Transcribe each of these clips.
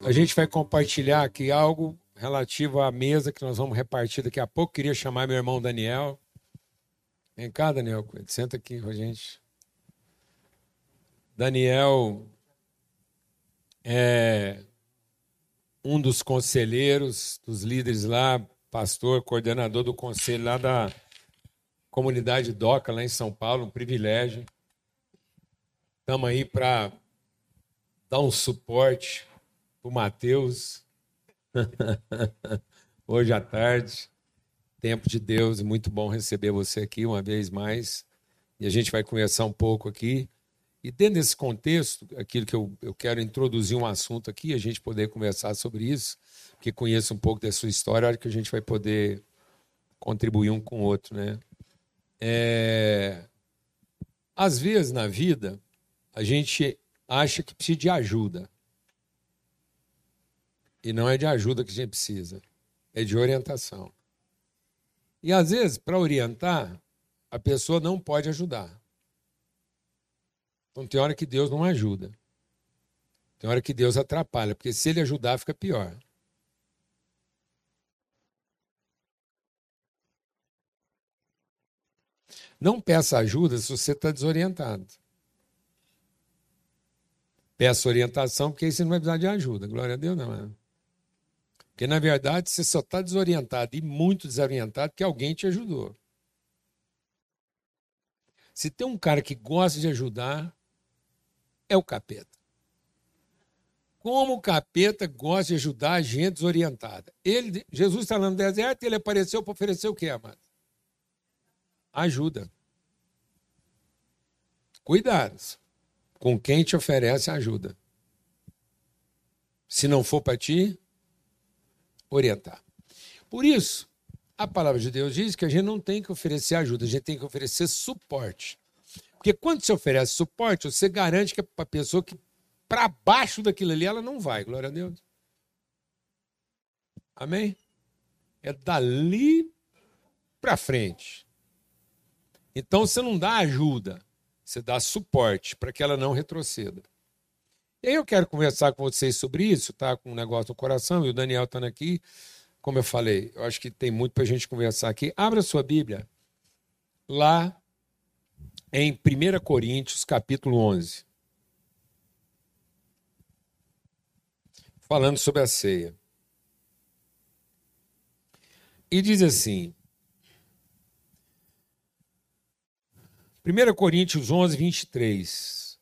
A gente vai compartilhar aqui algo relativo à mesa que nós vamos repartir daqui a pouco. Queria chamar meu irmão Daniel. Vem cá, Daniel. Senta aqui com a gente. Daniel é um dos conselheiros, dos líderes lá, pastor, coordenador do conselho lá da comunidade DOCA, lá em São Paulo, um privilégio. Estamos aí para dar um suporte para o Mateus, hoje à tarde, tempo de Deus, muito bom receber você aqui uma vez mais, e a gente vai conversar um pouco aqui, e dentro desse contexto, aquilo que eu quero introduzir um assunto aqui, a gente poder conversar sobre isso, porque conheço um pouco da sua história, acho que a gente vai poder contribuir um com o outro, né? Às vezes, na vida, a gente acha que precisa de ajuda. E não é de ajuda que a gente precisa, é de orientação. E, às vezes, para orientar, a pessoa não pode ajudar. Então, tem hora que Deus não ajuda. Tem hora que Deus atrapalha, porque se ele ajudar, fica pior. Não peça ajuda se você está desorientado. Peça orientação, porque aí você não vai precisar de ajuda. Glória a Deus, não é? Porque, na verdade, você só está desorientado e muito desorientado porque alguém te ajudou. Se tem um cara que gosta de ajudar, é o capeta. Como o capeta gosta de ajudar a gente desorientada. Jesus está lá no deserto e ele apareceu para oferecer o quê, amado? Ajuda. Cuidado com quem te oferece ajuda. Se não for para ti, orientar. Por isso, a palavra de Deus diz que a gente não tem que oferecer ajuda, a gente tem que oferecer suporte. Porque quando você oferece suporte, você garante que a pessoa que para baixo daquilo ali, ela não vai, glória a Deus. Amém? É dali para frente. Então você não dá ajuda, você dá suporte para que ela não retroceda. E aí eu quero conversar com vocês sobre isso, tá? Com um negócio no coração, e o Daniel está aqui. Como eu falei, eu acho que tem muito para a gente conversar aqui. Abra sua Bíblia lá em 1 Coríntios, capítulo 11. Falando sobre a ceia. E diz assim, 1 Coríntios 11, 23.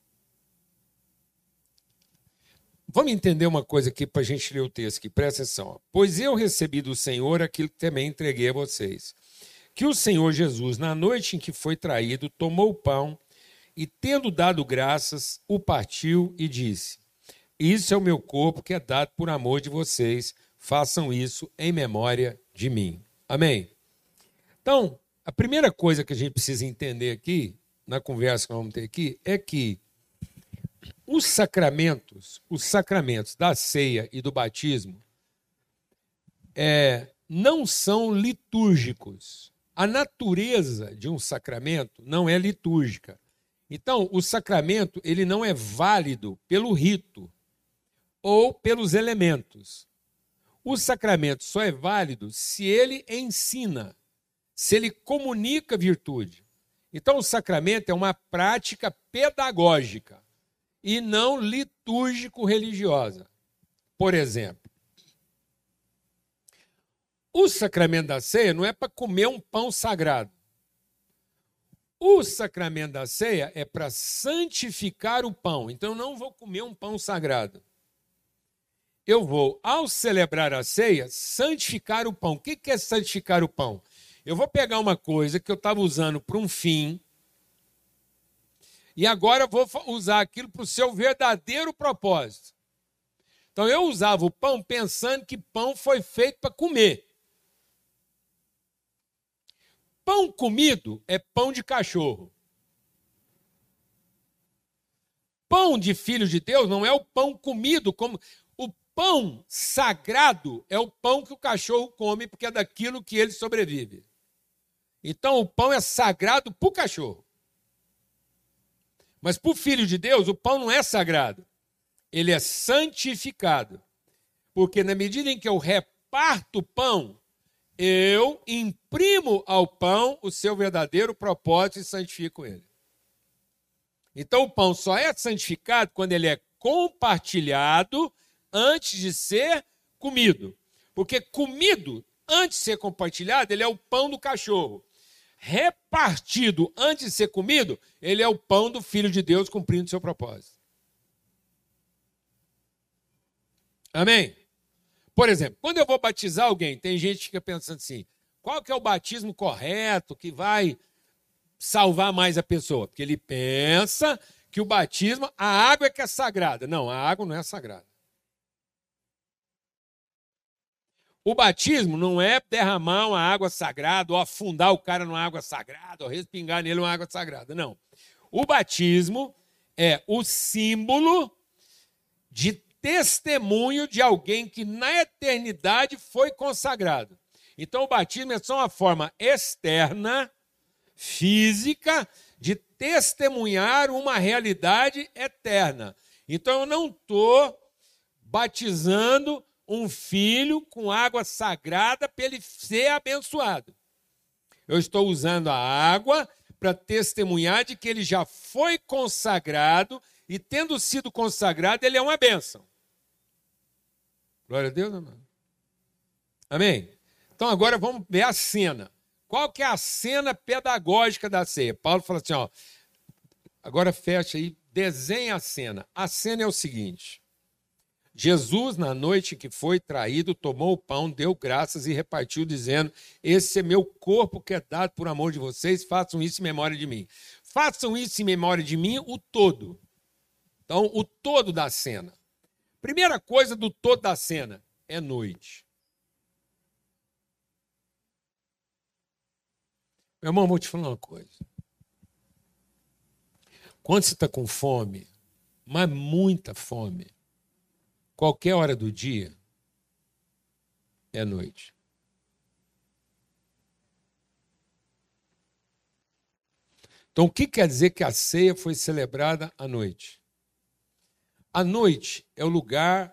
Vamos entender uma coisa aqui para a gente ler o texto aqui, presta atenção. Pois eu recebi do Senhor aquilo que também entreguei a vocês. Que o Senhor Jesus, na noite em que foi traído, tomou o pão e, tendo dado graças, o partiu e disse: Isso é o meu corpo que é dado por amor de vocês. Façam isso em memória de mim. Amém? Então, a primeira coisa que a gente precisa entender aqui, na conversa que nós vamos ter aqui, é que os sacramentos da ceia e do batismo, não são litúrgicos. A natureza de um sacramento não é litúrgica. Então, o sacramento ele não é válido pelo rito ou pelos elementos. O sacramento só é válido se ele ensina, se ele comunica virtude. Então, o sacramento é uma prática pedagógica e não litúrgico-religiosa. Por exemplo, o sacramento da ceia não é para comer um pão sagrado. O sacramento da ceia é para santificar o pão. Então, eu não vou comer um pão sagrado. Eu vou, ao celebrar a ceia, santificar o pão. O que é santificar o pão? Eu vou pegar uma coisa que eu estava usando para um fim e agora vou usar aquilo para o seu verdadeiro propósito. Então, eu usava o pão pensando que pão foi feito para comer. Pão comido é pão de cachorro. Pão de filho de Deus não é o pão comido como... Pão sagrado é o pão que o cachorro come, porque é daquilo que ele sobrevive. Então, o pão é sagrado para o cachorro. Mas para o filho de Deus, o pão não é sagrado. ele é santificado. Porque na medida em que eu reparto o pão, eu imprimo ao pão o seu verdadeiro propósito e santifico ele. Então o pão só é santificado quando ele é compartilhado antes de ser comido. Porque comido antes de ser compartilhado, ele é o pão do cachorro. Repartido antes de ser comido, ele é o pão do Filho de Deus cumprindo seu propósito. Amém? Por exemplo, quando eu vou batizar alguém, tem gente que fica pensando assim, qual que é o batismo correto que vai salvar mais a pessoa? Porque ele pensa que o batismo, a água é que é sagrada. Não, a água não é sagrada. O batismo não é derramar uma água sagrada, ou afundar o cara numa água sagrada, ou respingar nele uma água sagrada. Não. O batismo é o símbolo de testemunho de alguém que na eternidade foi consagrado. Então o batismo é só uma forma externa, física, de testemunhar uma realidade eterna. Então eu não estou batizando um filho com água sagrada para ele ser abençoado. Eu estou usando a água para testemunhar de que ele já foi consagrado e, tendo sido consagrado, ele é uma bênção. Glória a Deus, amado. Amém? Então agora vamos ver a cena. Qual que é a cena pedagógica da ceia? Paulo fala assim, ó, agora fecha aí, desenha a cena. A cena é o seguinte: Jesus, na noite que foi traído, tomou o pão, deu graças e repartiu, dizendo, esse é meu corpo que é dado por amor de vocês, façam isso em memória de mim. Façam isso em memória de mim, o todo. Então, o todo da cena. Primeira coisa do todo da cena é noite. Meu irmão, vou te falar uma coisa. Quando você está com fome, mas muita fome, qualquer hora do dia é noite. Então, o que quer dizer que a ceia foi celebrada à noite? A noite é o lugar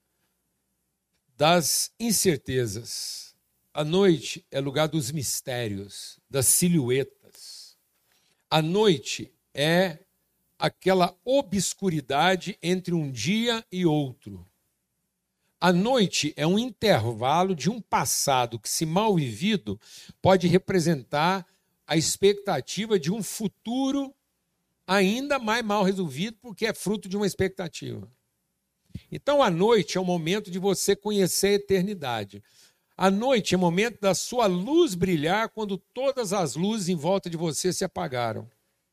das incertezas. A noite é o lugar dos mistérios, das silhuetas. A noite é aquela obscuridade entre um dia e outro. A noite é um intervalo de um passado que, se mal vivido, pode representar a expectativa de um futuro ainda mais mal resolvido, porque é fruto de uma expectativa. Então, a noite é o momento de você conhecer a eternidade. A noite é o momento da sua luz brilhar quando todas as luzes em volta de você se apagaram.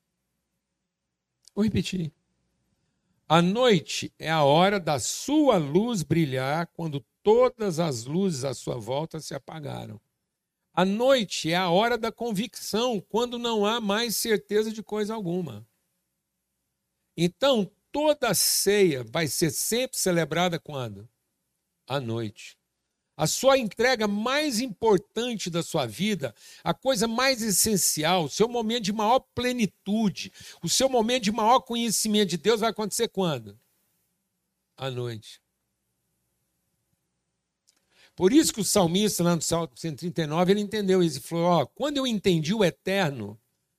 Vou repetir. A noite é a hora da sua luz brilhar quando todas as luzes à sua volta se apagaram. A noite é a hora da convicção, quando não há mais certeza de coisa alguma. Então, toda ceia vai ser sempre celebrada quando? À noite. A sua entrega mais importante da sua vida, a coisa mais essencial, o seu momento de maior plenitude, o seu momento de maior conhecimento de Deus vai acontecer quando? À noite. Por isso que o salmista, lá no Salmo 139, ele entendeu isso. Ele falou, ó, quando eu entendi o eterno,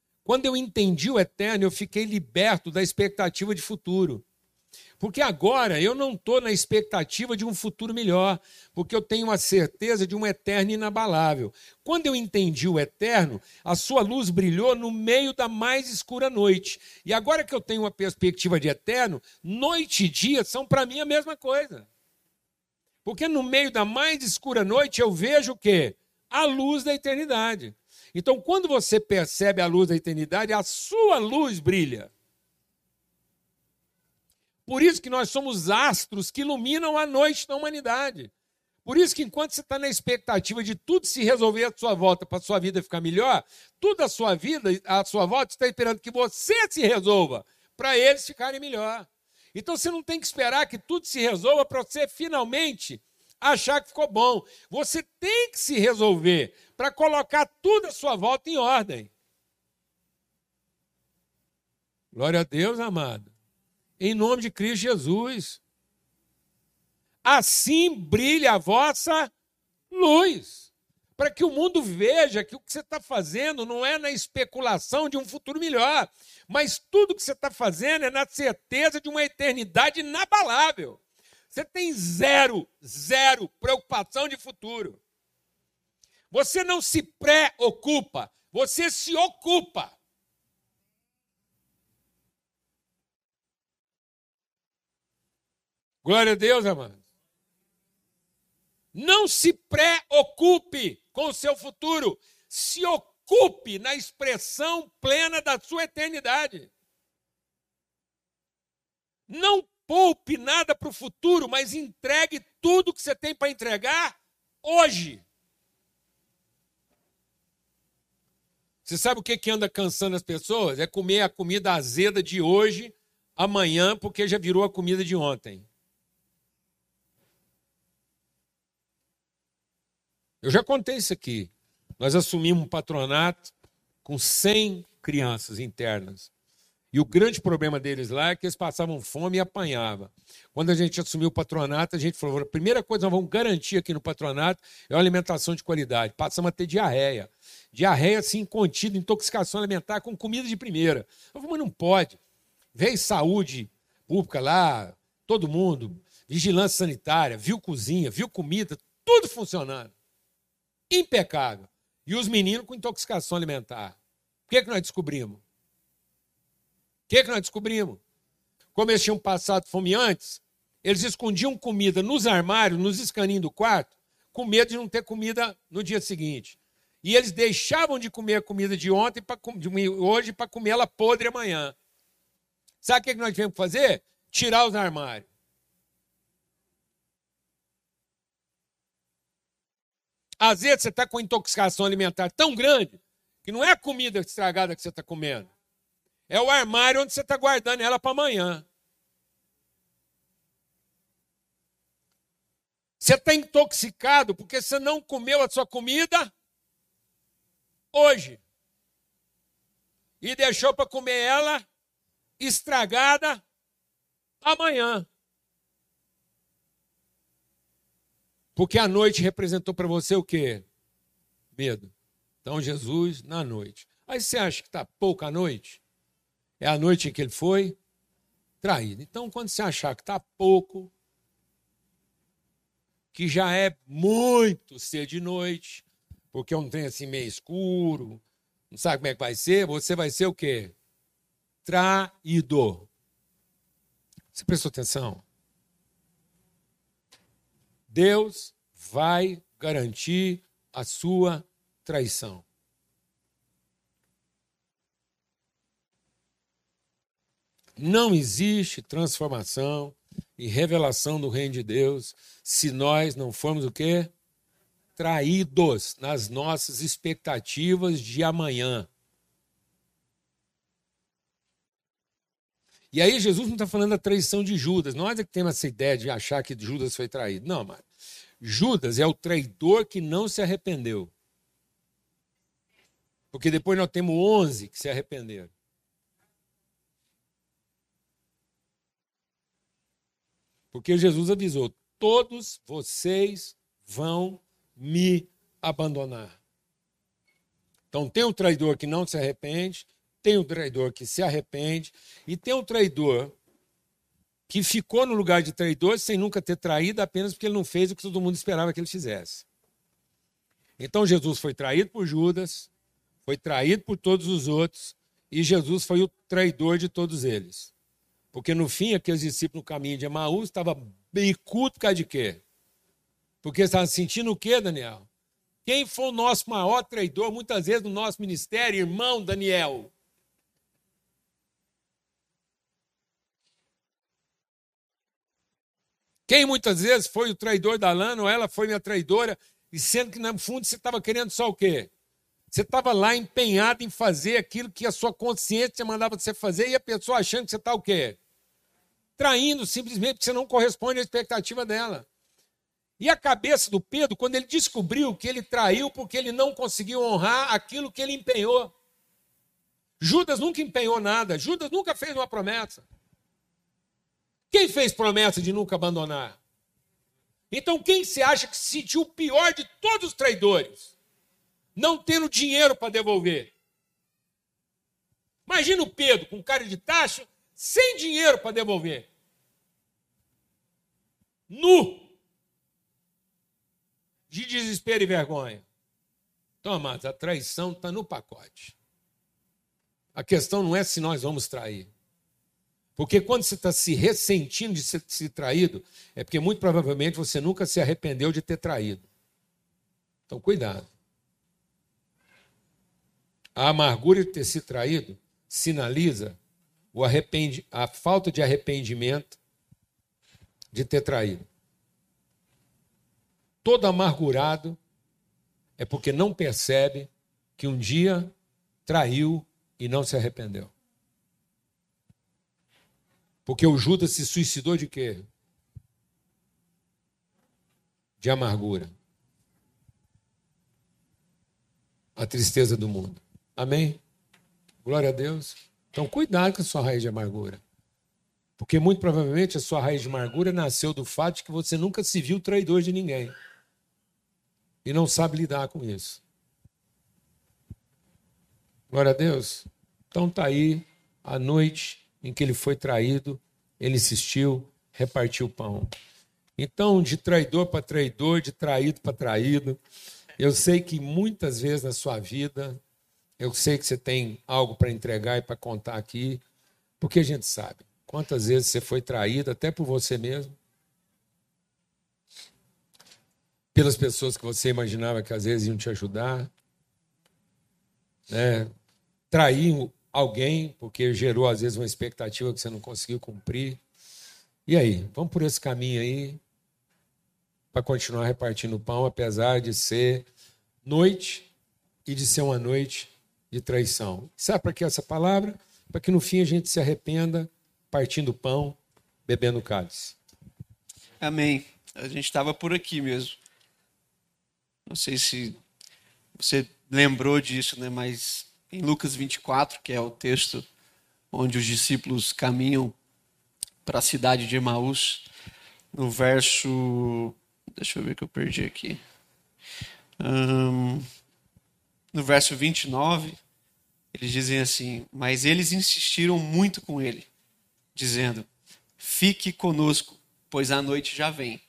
eu fiquei liberto da expectativa de futuro. Porque agora eu não estou na expectativa de um futuro melhor, porque eu tenho a certeza de um eterno inabalável. Quando eu entendi o eterno, a sua luz brilhou no meio da mais escura noite. E agora que eu tenho uma perspectiva de eterno, noite e dia são para mim a mesma coisa. Porque no meio da mais escura noite eu vejo o quê? A luz da eternidade. Então, quando você percebe a luz da eternidade, a sua luz brilha. Por isso que nós somos astros que iluminam a noite da humanidade. Por isso que enquanto você está na expectativa de tudo se resolver à sua volta para a sua vida ficar melhor, tudo a sua vida, à sua volta, está esperando que você se resolva para eles ficarem melhor. Então você não tem que esperar que tudo se resolva para você finalmente achar que ficou bom. Você tem que se resolver para colocar tudo à sua volta em ordem. Glória a Deus, amado. Em nome de Cristo Jesus. assim brilhe a vossa luz, para que o mundo veja que o que você está fazendo não é na especulação de um futuro melhor, mas tudo que você está fazendo é na certeza de uma eternidade inabalável. Você tem zero preocupação de futuro. Você não se preocupa, você se ocupa. Glória a Deus, amado. Não se preocupe com o seu futuro. Se ocupe na expressão plena da sua eternidade. Não poupe nada para o futuro, mas entregue tudo que você tem para entregar hoje. Você sabe o que anda cansando as pessoas? É comer a comida azeda de hoje, amanhã, porque já virou a comida de ontem. Eu já contei isso aqui. Nós assumimos um patronato com 100 crianças internas. E o grande problema deles lá é que eles passavam fome e apanhavam. Quando a gente assumiu o patronato, a gente falou, a primeira coisa que nós vamos garantir aqui no patronato é uma alimentação de qualidade. Passamos a ter diarreia. Diarreia, assim, contida, intoxicação alimentar com comida de primeira. Eu falei, mas não pode. Veio saúde pública lá, todo mundo, vigilância sanitária, viu cozinha, viu comida, tudo funcionando. Impecável. E os meninos com intoxicação alimentar. O que nós descobrimos? Como eles tinham passado fome antes, eles escondiam comida nos armários, nos escaninhos do quarto, com medo de não ter comida no dia seguinte. E eles deixavam de comer a comida de ontem, de hoje, para comer ela podre amanhã. Sabe o que nós tivemos que fazer? Tirar os armários. Às vezes você está com intoxicação alimentar tão grande que não é a comida estragada que você está comendo. É o armário onde você está guardando ela para amanhã. Você está intoxicado porque você não comeu a sua comida hoje. E deixou para comer ela estragada amanhã. Porque a noite representou para você o quê? Medo. Então Jesus na noite. Aí você acha que está pouco a noite? É a noite em que ele foi traído. Então, quando você achar que está pouco, que já é muito ser de noite, porque é um trem assim meio escuro, não sabe como é que vai ser, você vai ser o quê? Traidor. Você prestou atenção? Deus vai garantir a sua traição. Não existe transformação e revelação do reino de Deus se nós não formos o quê? Traídos nas nossas expectativas de amanhã. E aí Jesus não está falando da traição de Judas. Nós é que temos essa ideia de achar que Judas foi traído. Não, mas Judas é o traidor que não se arrependeu. Porque depois nós temos 11 que se arrependeram. Porque Jesus avisou, todos vocês vão me abandonar. Então tem um traidor que não se arrepende, tem um traidor que se arrepende, e tem um traidor que ficou no lugar de traidor sem nunca ter traído, apenas porque ele não fez o que todo mundo esperava que ele fizesse. Então Jesus foi traído por Judas, foi traído por todos os outros, e Jesus foi o traidor de todos eles. Porque no fim, aqueles discípulos no caminho de Emaús estavam bicudo por causa de quê? Porque estavam sentindo o quê, Daniel? Quem foi o nosso maior traidor, muitas vezes, no nosso ministério? Irmão Daniel. Quem muitas vezes foi o traidor da Lana, ou ela foi minha traidora, e sendo que no fundo você estava querendo só o quê? Você estava lá empenhado em fazer aquilo que a sua consciência mandava você fazer, e a pessoa achando que você está o quê? Traindo simplesmente porque você não corresponde à expectativa dela. E a cabeça do Pedro, quando ele descobriu que ele traiu porque ele não conseguiu honrar aquilo que ele empenhou. Judas nunca empenhou nada, Judas nunca fez uma promessa. Quem fez promessa de nunca abandonar? Então quem se acha que se sentiu o pior de todos os traidores? Não tendo dinheiro para devolver. Imagina o Pedro com cara de tacho, sem dinheiro para devolver. Nu. De desespero e vergonha. Então, amados, a traição está no pacote. A questão não é se nós vamos trair. Porque quando você está se ressentindo de ser traído, é porque muito provavelmente você nunca se arrependeu de ter traído. Então, cuidado. A amargura de ter sido traído sinaliza a falta de arrependimento de ter traído. Todo amargurado é porque não percebe que um dia traiu e não se arrependeu. Porque o Judas se suicidou de quê? De amargura. A tristeza do mundo. Amém? Glória a Deus. Então, cuidado com a sua raiz de amargura. Porque muito provavelmente a sua raiz de amargura nasceu do fato de que você nunca se viu traidor de ninguém. E não sabe lidar com isso. Glória a Deus. Então está aí a noite em que ele foi traído, ele insistiu, repartiu o pão. Então, de traidor para traidor, de traído para traído, eu sei que muitas vezes na sua vida, eu sei que você tem algo para entregar e para contar aqui, porque a gente sabe quantas vezes você foi traído, até por você mesmo, pelas pessoas que você imaginava que às vezes iam te ajudar, né? Trair alguém porque gerou às vezes uma expectativa que você não conseguiu cumprir. E aí, vamos por esse caminho aí para continuar repartindo o pão, apesar de ser noite e de ser uma noite de traição. Sabe para que essa palavra? Para que no fim a gente se arrependa partindo o pão, bebendo o cálice. Amém. A gente estava por aqui mesmo. Não sei se você lembrou disso, né? Mas em Lucas 24, que é o texto onde os discípulos caminham para a cidade de Emaús, no verso... Deixa eu ver que eu perdi aqui. No verso 29, eles dizem assim: mas eles insistiram muito com ele, dizendo: fique conosco, pois a noite já vem.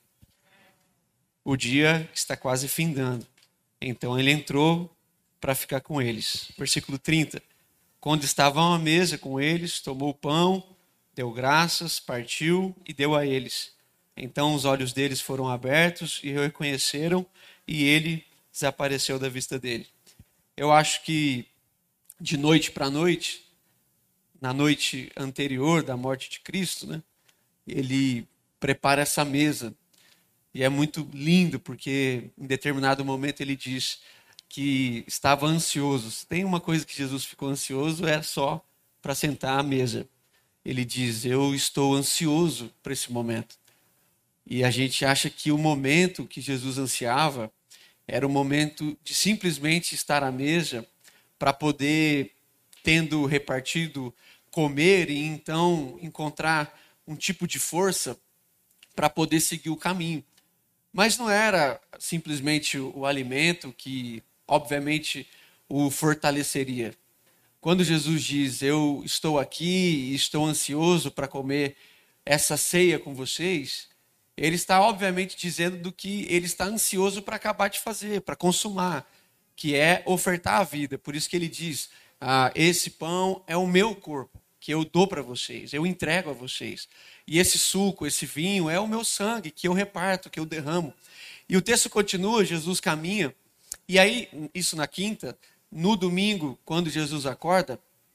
O dia está quase findando. Então ele entrou para ficar com eles. Versículo 30. Quando estavam à mesa com eles, tomou o pão, deu graças, partiu e deu a eles. Então os olhos deles foram abertos e o reconheceram, e ele desapareceu da vista dele. Eu acho que de noite para noite, na noite anterior da morte de Cristo, né, ele prepara essa mesa. E é muito lindo, porque em determinado momento ele diz que estava ansioso. Tem uma coisa que Jesus ficou ansioso, era só para sentar à mesa. Ele diz: eu estou ansioso para esse momento. E a gente acha que o momento que Jesus ansiava era o momento de simplesmente estar à mesa para poder, tendo repartido, comer e então encontrar um tipo de força para poder seguir o caminho. Mas não era simplesmente o alimento que, obviamente, o fortaleceria. Quando Jesus diz: eu estou aqui e estou ansioso para comer essa ceia com vocês, ele está, obviamente, dizendo do que ele está ansioso para acabar de fazer, para consumar, que é ofertar a vida. Por isso que ele diz: esse pão é o meu corpo, que eu dou para vocês, eu entrego a vocês. E esse suco, esse vinho, é o meu sangue, que eu reparto, que eu derramo. E o texto continua, Jesus caminha, e aí, isso na quinta, no domingo, quando Jesus acorda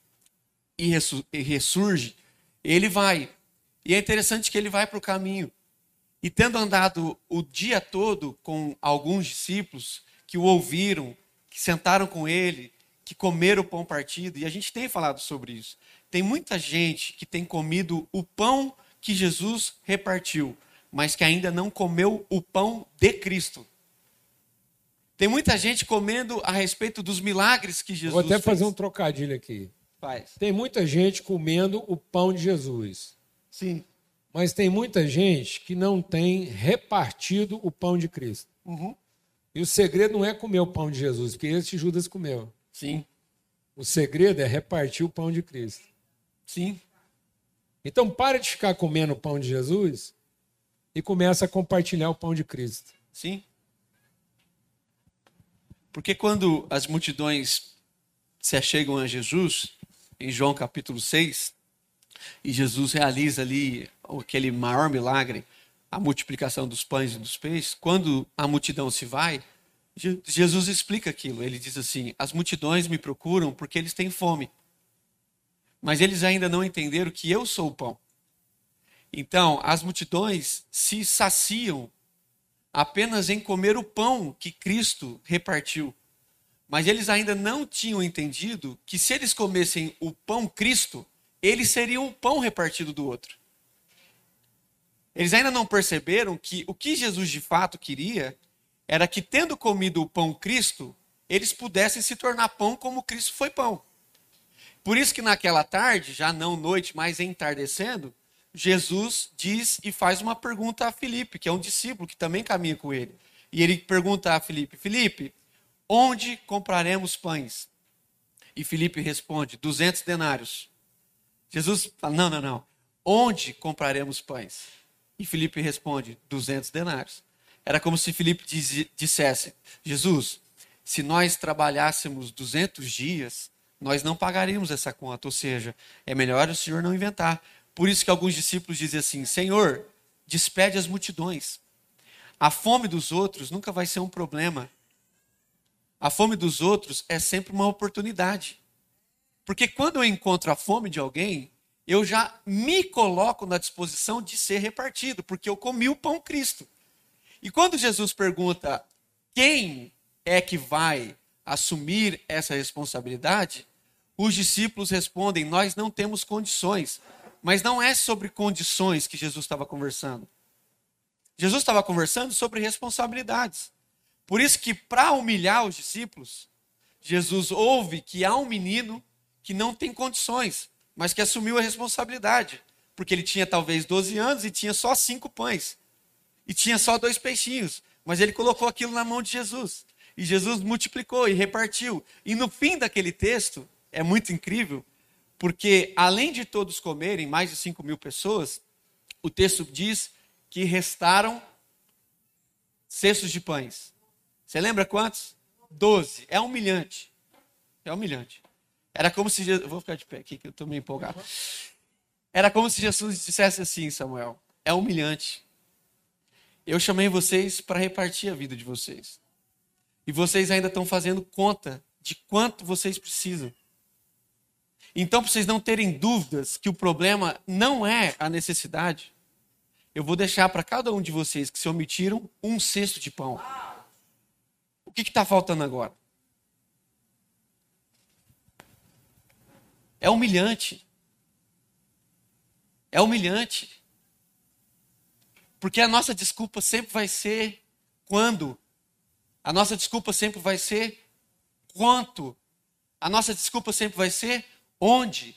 e ressurge, ele vai. E é interessante que ele vai para o caminho. E tendo andado o dia todo com alguns discípulos que o ouviram, que sentaram com ele, que comeram o pão partido, e a gente tem falado sobre isso. Tem muita gente que tem comido o pão que Jesus repartiu, mas que ainda não comeu o pão de Cristo. Tem muita gente comendo a respeito dos milagres que Jesus fez. Vou até fazer um trocadilho aqui. Faz. Tem muita gente comendo o pão de Jesus. Sim. Mas tem muita gente que não tem repartido o pão de Cristo. E o segredo não é comer o pão de Jesus, porque esse Judas comeu. Sim. O segredo é repartir o pão de Cristo. Sim. Então, para de ficar comendo o pão de Jesus e começa a compartilhar o pão de Cristo. Sim. Porque quando as multidões se achegam a Jesus, em João capítulo 6, e Jesus realiza ali aquele maior milagre, a multiplicação dos pães e dos peixes, quando a multidão se vai, Jesus explica aquilo. Ele diz assim: as multidões me procuram porque eles têm fome, mas eles ainda não entenderam que eu sou o pão. Então, as multidões se saciam apenas em comer o pão que Cristo repartiu. Mas eles ainda não tinham entendido que se eles comessem o pão Cristo, eles seriam o pão repartido do outro. Eles ainda não perceberam que o que Jesus de fato queria era que, tendo comido o pão Cristo, eles pudessem se tornar pão como Cristo foi pão. Por isso que naquela tarde, já não noite, mas entardecendo, Jesus diz e faz uma pergunta a Filipe, que é um discípulo que também caminha com ele. E ele pergunta a Filipe: Filipe, onde compraremos pães? E Filipe responde: 200 denários. Jesus fala: não. Onde compraremos pães? E Filipe responde: 200 denários. Era como se Filipe dissesse: Jesus, se nós trabalhássemos 200 dias, nós não pagaríamos essa conta. Ou seja, é melhor o Senhor não inventar. Por isso que alguns discípulos dizem assim: Senhor, despede as multidões. A fome dos outros nunca vai ser um problema. A fome dos outros é sempre uma oportunidade. Porque quando eu encontro a fome de alguém, eu já me coloco na disposição de ser repartido, porque eu comi o pão Cristo. E quando Jesus pergunta quem é que vai assumir essa responsabilidade, os discípulos respondem: nós não temos condições. Mas não é sobre condições que Jesus estava conversando. Jesus estava conversando sobre responsabilidades. Por isso que, para humilhar os discípulos, Jesus ouve que há um menino que não tem condições, mas que assumiu a responsabilidade. Porque ele tinha talvez 12 anos e tinha só 5 pães. E tinha só 2 peixinhos. Mas ele colocou aquilo na mão de Jesus. E Jesus multiplicou e repartiu. E no fim daquele texto, é muito incrível, porque além de todos comerem, mais de 5.000 pessoas, o texto diz que restaram cestos de pães. Você lembra quantos? 12. É humilhante. É humilhante. Era como se Jesus... Vou ficar de pé aqui que eu estou meio empolgado. Era como se Jesus dissesse assim: Samuel, é humilhante. Eu chamei vocês para repartir a vida de vocês. E vocês ainda estão fazendo conta de quanto vocês precisam. Então, para vocês não terem dúvidas que o problema não é a necessidade, eu vou deixar para cada um de vocês que se omitiram 1 cesto de pão. O que está faltando agora? É humilhante. É humilhante. Porque a nossa desculpa sempre vai ser quando. A nossa desculpa sempre vai ser quanto. A nossa desculpa sempre vai ser onde?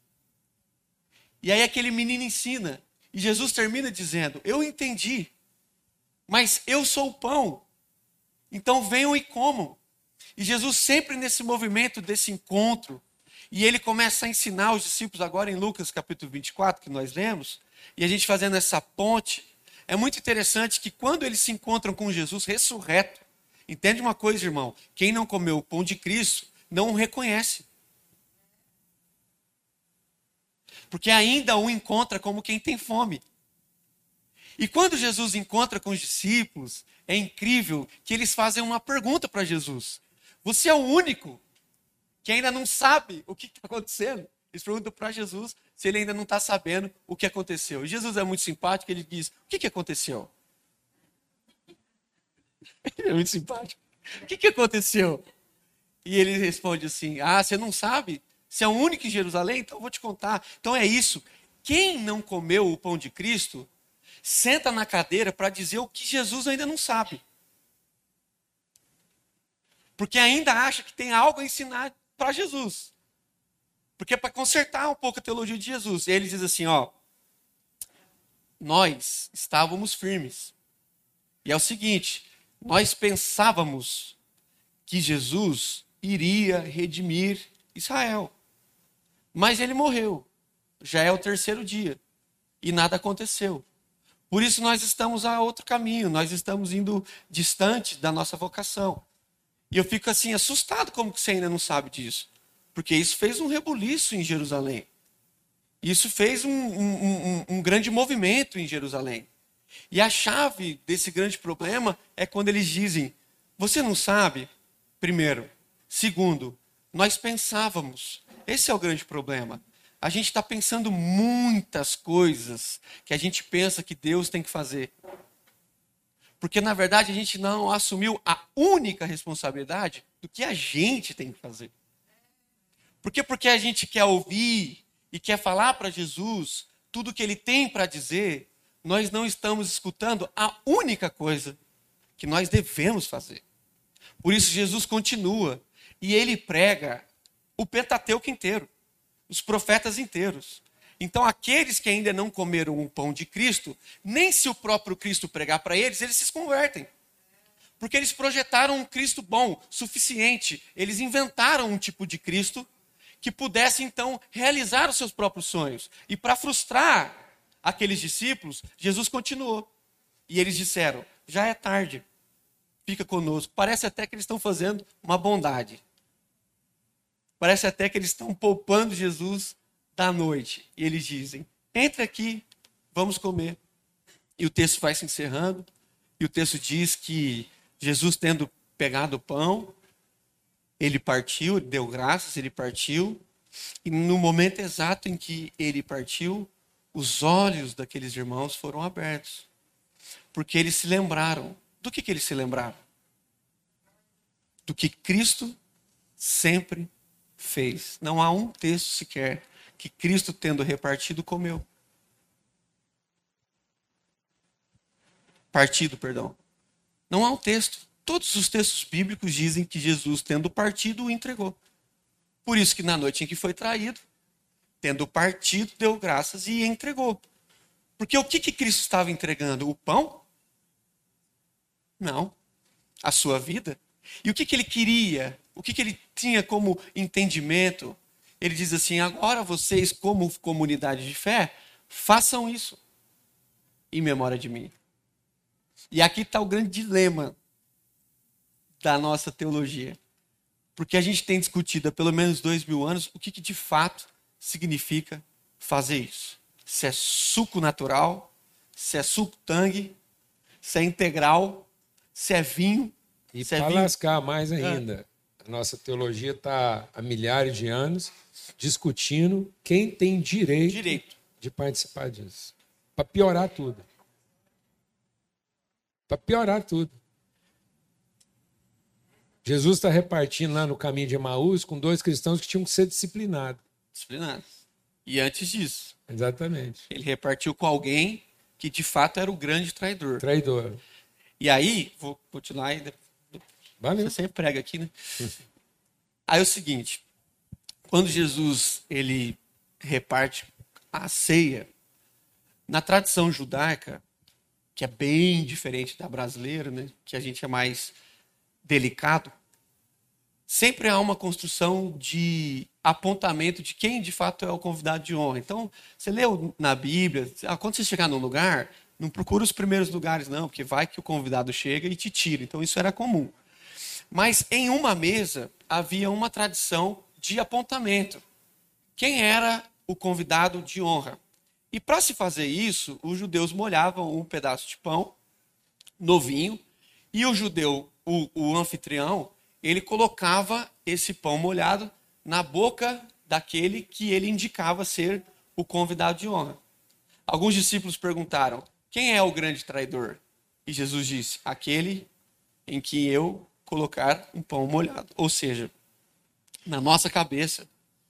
E aí aquele menino ensina. E Jesus termina dizendo: eu entendi, mas eu sou o pão. Então venham e comam. E Jesus sempre nesse movimento desse encontro. E ele começa a ensinar os discípulos agora em Lucas capítulo 24, que nós lemos. E a gente fazendo essa ponte. É muito interessante que quando eles se encontram com Jesus ressurreto. Entende uma coisa, irmão? Quem não comeu o pão de Cristo não o reconhece. Porque ainda o encontra como quem tem fome. E quando Jesus encontra com os discípulos, é incrível que eles fazem uma pergunta para Jesus. Você é o único que ainda não sabe o que está acontecendo? Eles perguntam para Jesus se ele ainda não está sabendo o que aconteceu. E Jesus é muito simpático, ele diz: o que aconteceu? Ele é muito simpático. O que aconteceu? E ele responde assim: você não sabe? Você é o único em Jerusalém? Então eu vou te contar. Então é isso. Quem não comeu o pão de Cristo, senta na cadeira para dizer o que Jesus ainda não sabe. Porque ainda acha que tem algo a ensinar para Jesus. Porque é para consertar um pouco a teologia de Jesus. E ele diz assim: nós estávamos firmes. E é o seguinte, nós pensávamos que Jesus iria redimir Israel. Mas ele morreu. Já é o 3º dia. E nada aconteceu. Por isso nós estamos a outro caminho. Nós estamos indo distante da nossa vocação. E eu fico assim, assustado como que você ainda não sabe disso. Porque isso fez um rebuliço em Jerusalém. Isso fez um grande movimento em Jerusalém. E a chave desse grande problema é quando eles dizem, você não sabe? Primeiro. Segundo, nós pensávamos. Esse é o grande problema. A gente está pensando muitas coisas que a gente pensa que Deus tem que fazer. Porque, na verdade, a gente não assumiu a única responsabilidade do que a gente tem que fazer. Porque a gente quer ouvir e quer falar para Jesus tudo que ele tem para dizer, nós não estamos escutando a única coisa que nós devemos fazer. Por isso, Jesus continua e ele prega o Pentateuco inteiro, os profetas inteiros. Então, aqueles que ainda não comeram o pão de Cristo, nem se o próprio Cristo pregar para eles, eles se convertem. Porque eles projetaram um Cristo bom, suficiente. Eles inventaram um tipo de Cristo que pudesse, então, realizar os seus próprios sonhos. E para frustrar aqueles discípulos, Jesus continuou. E eles disseram, já é tarde, fica conosco. Parece até que eles estão fazendo uma bondade. Parece até que eles estão poupando Jesus da noite. E eles dizem, entre aqui, vamos comer. E o texto vai se encerrando. E o texto diz que Jesus, tendo pegado o pão, ele partiu, deu graças, ele partiu. E no momento exato em que ele partiu, os olhos daqueles irmãos foram abertos. Porque eles se lembraram. Do que eles se lembraram? Do que Cristo sempre fez. Não há um texto sequer que Cristo, tendo repartido, comeu. Partido, perdão. Não há um texto. Todos os textos bíblicos dizem que Jesus, tendo partido, o entregou. Por isso que na noite em que foi traído, tendo partido, deu graças e entregou. Porque o que Cristo estava entregando? O pão? Não. A sua vida? E o que ele queria? O que ele tinha como entendimento? Ele diz assim, agora vocês, como comunidade de fé, façam isso em memória de mim. E aqui está o grande dilema da nossa teologia. Porque a gente tem discutido há pelo menos 2000 anos o que de fato significa fazer isso. Se é suco natural, se é suco tangue, se é integral, se é vinho. E para lascar mais ainda, a nossa teologia está há milhares de anos discutindo quem tem direito de participar disso. Para piorar tudo. Para piorar tudo. Jesus está repartindo lá no caminho de Emaús com 2 cristãos que tinham que ser disciplinados. Disciplinados. E antes disso. Exatamente. Ele repartiu com alguém que de fato era o grande traidor. Traidor. E aí, vou continuar e Valeu. você sempre prega aqui, né? Aí é o seguinte, quando Jesus ele reparte a ceia, na tradição judaica, que é bem diferente da brasileira, né? Que a gente é mais delicado, sempre há uma construção de apontamento de quem de fato é o convidado de honra. Então, você leu na Bíblia, quando você chegar num lugar, não procura os primeiros lugares não, porque vai que o convidado chega e te tira. Então, isso era comum. Mas em uma mesa havia uma tradição de apontamento. Quem era o convidado de honra? E para se fazer isso, os judeus molhavam um pedaço de pão no vinho e o judeu, o anfitrião, ele colocava esse pão molhado na boca daquele que ele indicava ser o convidado de honra. Alguns discípulos perguntaram, quem é o grande traidor? E Jesus disse, aquele em que eu colocar um pão molhado. Ou seja, na nossa cabeça,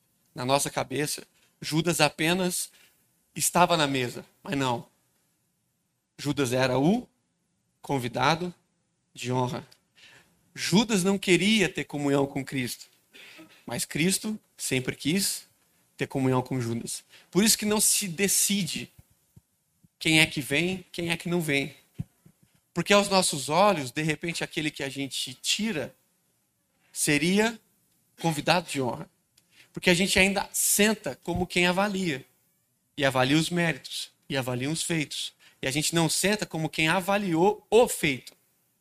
Judas apenas estava na mesa, mas não. Judas era o convidado de honra. Judas não queria ter comunhão com Cristo, mas Cristo sempre quis ter comunhão com Judas. Por isso que não se decide quem é que vem, quem é que não vem. Porque aos nossos olhos, de repente, aquele que a gente tira seria convidado de honra. Porque a gente ainda senta como quem avalia. E avalia os méritos. E avalia os feitos. E a gente não senta como quem avaliou o feito.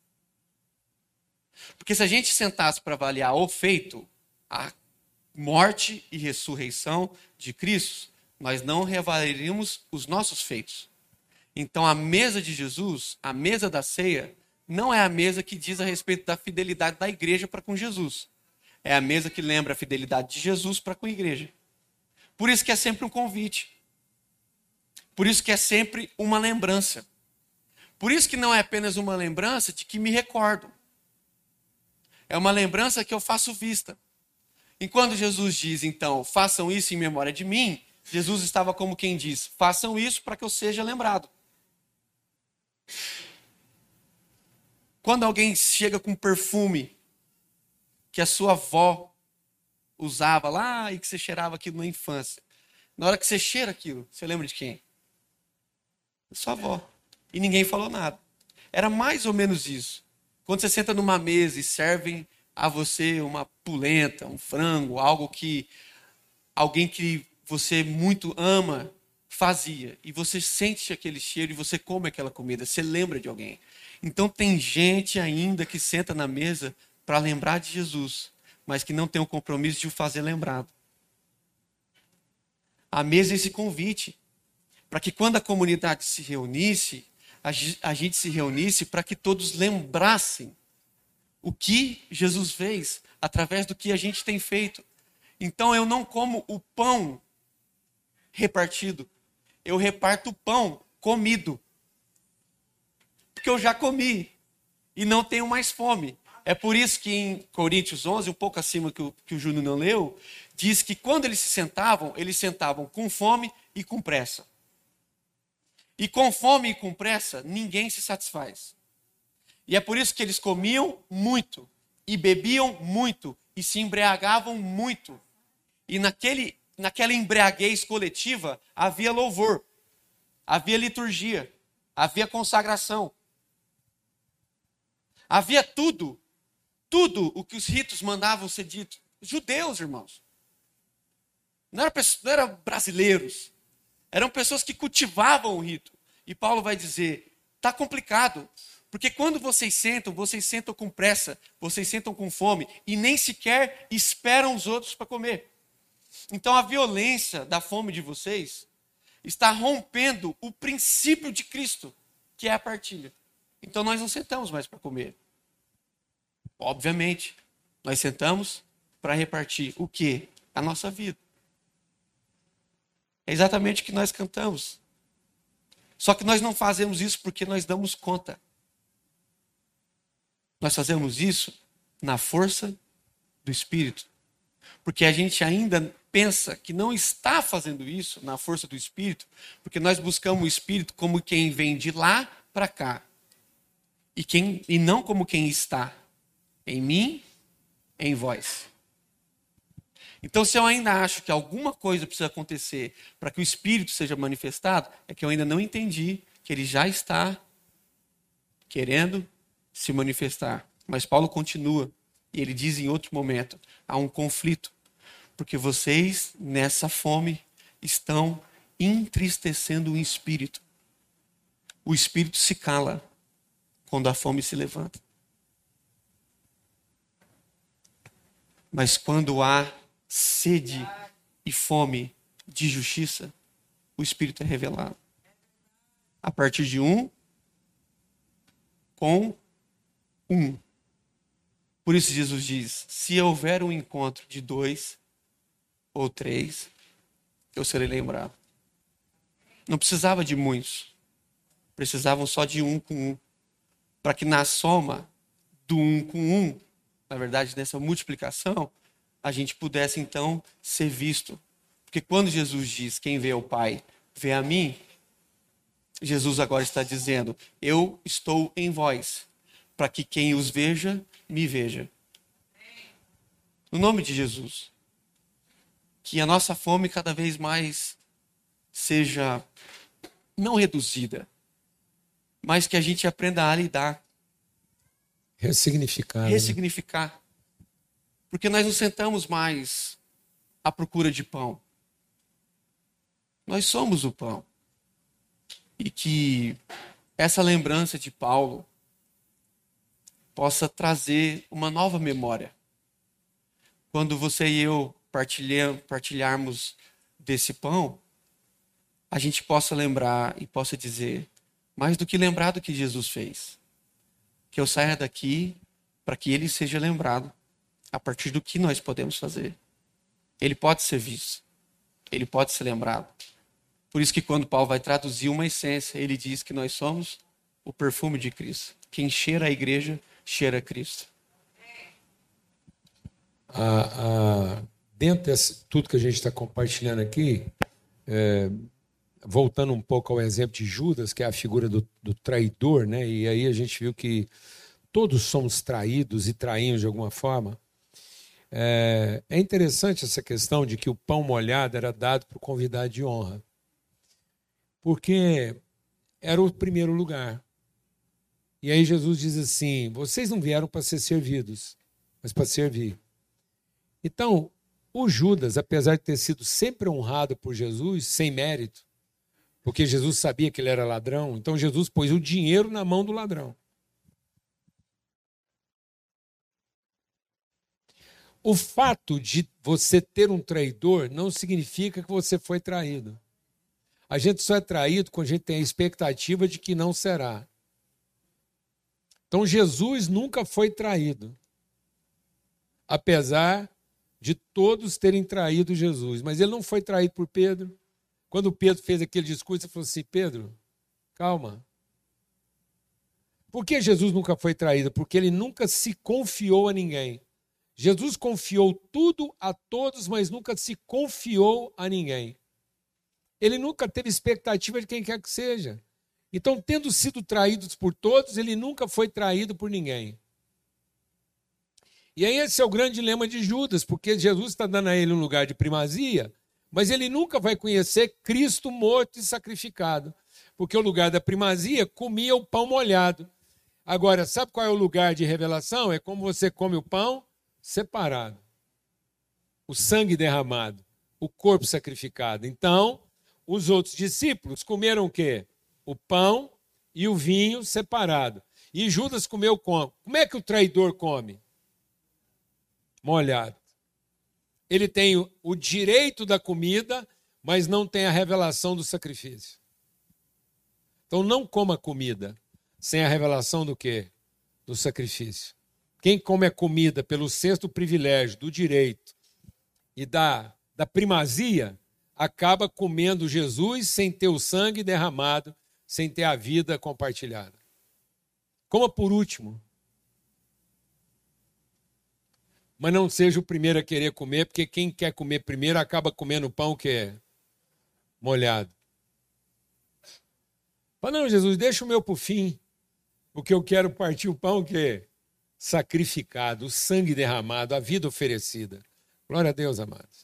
Porque se a gente sentasse para avaliar o feito, a morte e ressurreição de Cristo, nós não reavaliaríamos os nossos feitos. Então a mesa de Jesus, a mesa da ceia, não é a mesa que diz a respeito da fidelidade da igreja para com Jesus. É a mesa que lembra a fidelidade de Jesus para com a igreja. Por isso que é sempre um convite. Por isso que é sempre uma lembrança. Por isso que não é apenas uma lembrança de que me recordo. É uma lembrança que eu faço vista. E quando Jesus diz, então, façam isso em memória de mim, Jesus estava como quem diz, façam isso para que eu seja lembrado. Quando alguém chega com perfume que a sua avó usava lá e que você cheirava aquilo na infância, na hora que você cheira aquilo, você lembra de quem? Da sua avó. E ninguém falou nada. Era mais ou menos isso. Quando você senta numa mesa e servem a você uma polenta, um frango, algo que alguém que você muito ama fazia. E você sente aquele cheiro e você come aquela comida. Você lembra de alguém. Então tem gente ainda que senta na mesa para lembrar de Jesus, mas que não tem o compromisso de o fazer lembrado. A mesa é esse convite para que quando a comunidade se reunisse, a gente se reunisse para que todos lembrassem o que Jesus fez através do que a gente tem feito. Então eu não como o pão repartido, eu reparto o pão comido. Porque eu já comi e não tenho mais fome. É por isso que em Coríntios 11, um pouco acima que o Júnior não leu, diz que quando eles sentavam com fome e com pressa. E com fome e com pressa, ninguém se satisfaz. E é por isso que eles comiam muito, e bebiam muito, e se embriagavam muito. E naquela embriaguez coletiva, havia louvor, havia liturgia, havia consagração. Havia tudo o que os ritos mandavam ser dito. Judeus, irmãos. Não eram brasileiros. Eram pessoas que cultivavam o rito. E Paulo vai dizer, está complicado. Porque quando vocês sentam com pressa, vocês sentam com fome e nem sequer esperam os outros para comer. Então a violência da fome de vocês está rompendo o princípio de Cristo, que é a partilha. Então nós não sentamos mais para comer. Obviamente, nós sentamos para repartir o quê? A nossa vida. É exatamente o que nós cantamos. Só que nós não fazemos isso porque nós damos conta. Nós fazemos isso na força do Espírito. Porque a gente ainda pensa que não está fazendo isso na força do Espírito, porque nós buscamos o Espírito como quem vem de lá para cá. E não como quem está em mim, em vós. Então, se eu ainda acho que alguma coisa precisa acontecer para que o Espírito seja manifestado, é que eu ainda não entendi que ele já está querendo se manifestar. Mas Paulo continua, e ele diz em outro momento, há um conflito, porque vocês, nessa fome, estão entristecendo o Espírito. O Espírito se cala quando a fome se levanta. Mas quando há sede e fome de justiça, o Espírito é revelado. A partir de um, com um. Por isso Jesus diz, se houver um encontro de 2 ou 3, eu serei lembrado. Não precisava de muitos. Precisavam só de um com um. Para que na soma do um com um, na verdade, nessa multiplicação, a gente pudesse, então, ser visto. Porque quando Jesus diz, quem vê o Pai, vê a mim, Jesus agora está dizendo, eu estou em vós, para que quem os veja, me veja. No nome de Jesus. Que a nossa fome cada vez mais seja não reduzida, mas que a gente aprenda a lidar, Ressignificar. ressignificar. Porque nós não sentamos mais à procura de pão. Nós somos o pão. E que essa lembrança de Paulo possa trazer uma nova memória. Quando você e eu partilharmos desse pão, a gente possa lembrar e possa dizer, mais do que lembrar do que Jesus fez, que eu saia daqui para que ele seja lembrado a partir do que nós podemos fazer. Ele pode ser visto, ele pode ser lembrado. Por isso que quando Paulo vai traduzir uma essência, ele diz que nós somos o perfume de Cristo. Quem cheira a igreja, cheira a Cristo. Dentro de tudo que a gente está compartilhando aqui, voltando um pouco ao exemplo de Judas, que é a figura do traidor, né? E aí a gente viu que todos somos traídos e traímos de alguma forma. É interessante essa questão de que o pão molhado era dado para o convidado de honra, porque era o primeiro lugar. E aí Jesus diz assim, vocês não vieram para ser servidos, mas para servir. Então, o Judas, apesar de ter sido sempre honrado por Jesus, sem mérito, porque Jesus sabia que ele era ladrão, então Jesus pôs o dinheiro na mão do ladrão. O fato de você ter um traidor não significa que você foi traído. A gente só é traído quando a gente tem a expectativa de que não será. Então Jesus nunca foi traído, apesar de todos terem traído Jesus. Mas ele não foi traído por Pedro. Quando Pedro fez aquele discurso, ele falou assim, Pedro, calma. Por que Jesus nunca foi traído? Porque ele nunca se confiou a ninguém. Jesus confiou tudo a todos, mas nunca se confiou a ninguém. Ele nunca teve expectativa de quem quer que seja. Então, tendo sido traído por todos, ele nunca foi traído por ninguém. E aí esse é o grande dilema de Judas, porque Jesus está dando a ele um lugar de primazia, mas ele nunca vai conhecer Cristo morto e sacrificado, porque o lugar da primazia comia o pão molhado. Agora, sabe qual é o lugar de revelação? É como você come o pão separado, o sangue derramado, o corpo sacrificado. Então, os outros discípulos comeram o quê? O pão e o vinho separado. E Judas comeu como? Como é que o traidor come? Molhado. Ele tem o direito da comida, mas não tem a revelação do sacrifício. Então não coma comida sem a revelação do quê? Do sacrifício. Quem come a comida pelo senso do privilégio, do direito e da primazia, acaba comendo Jesus sem ter o sangue derramado, sem ter a vida compartilhada. Coma por último. Mas não seja o primeiro a querer comer, porque quem quer comer primeiro acaba comendo pão que é molhado. Fala, não, Jesus, deixa o meu para o fim, porque eu quero partir o pão que é sacrificado, o sangue derramado, a vida oferecida. Glória a Deus, amados.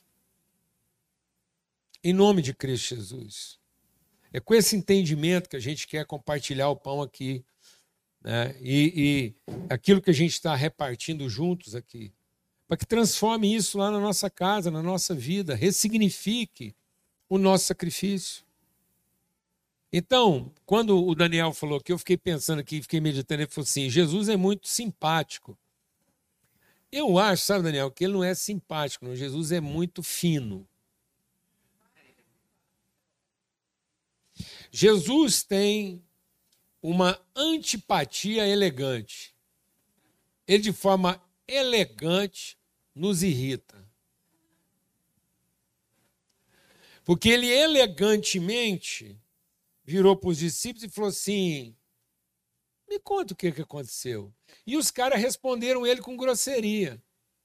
Em nome de Cristo Jesus. É com esse entendimento que a gente quer compartilhar o pão aqui, né? E aquilo que a gente está repartindo juntos aqui, para que transforme isso lá na nossa casa, na nossa vida, ressignifique o nosso sacrifício. Então, quando o Daniel falou que eu fiquei pensando aqui, fiquei meditando, ele falou assim, Jesus é muito simpático. Eu acho, sabe, Daniel, que ele não é simpático, não. Jesus é muito fino. Jesus tem uma antipatia elegante. Ele, de forma elegante, nos irrita. Porque ele elegantemente virou para os discípulos e falou assim, me conta o que aconteceu. E os caras responderam ele com grosseria.